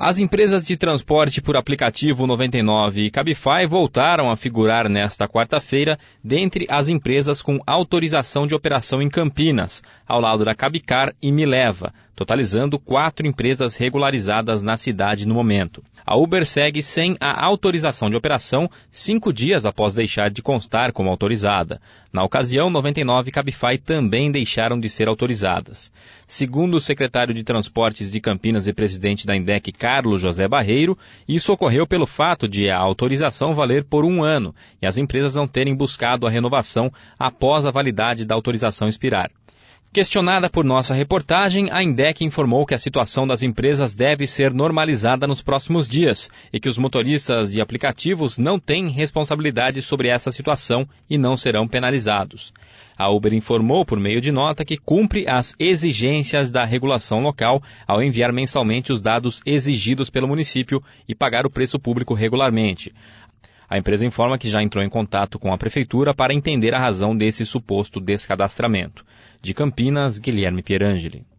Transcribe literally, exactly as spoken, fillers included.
As empresas de transporte por aplicativo noventa e nove e Cabify voltaram a figurar nesta quarta-feira dentre as empresas com autorização de operação em Campinas, ao lado da Cabicar e Mileva, totalizando quatro empresas regularizadas na cidade no momento. A Uber segue sem a autorização de operação cinco dias após deixar de constar como autorizada. Na ocasião, noventa e nove e Cabify também deixaram de ser autorizadas. Segundo o secretário de Transportes de Campinas e presidente da INDEC, Carlos José Barreiro, isso ocorreu pelo fato de a autorização valer por um ano e as empresas não terem buscado a renovação após a validade da autorização expirar. Questionada por nossa reportagem, a INDEC informou que a situação das empresas deve ser normalizada nos próximos dias e que os motoristas de aplicativos não têm responsabilidade sobre essa situação e não serão penalizados. A Uber informou por meio de nota que cumpre as exigências da regulação local ao enviar mensalmente os dados exigidos pelo município e pagar o preço público regularmente. A empresa informa que já entrou em contato com a prefeitura para entender a razão desse suposto descadastramento. De Campinas, Guilherme Pierangeli.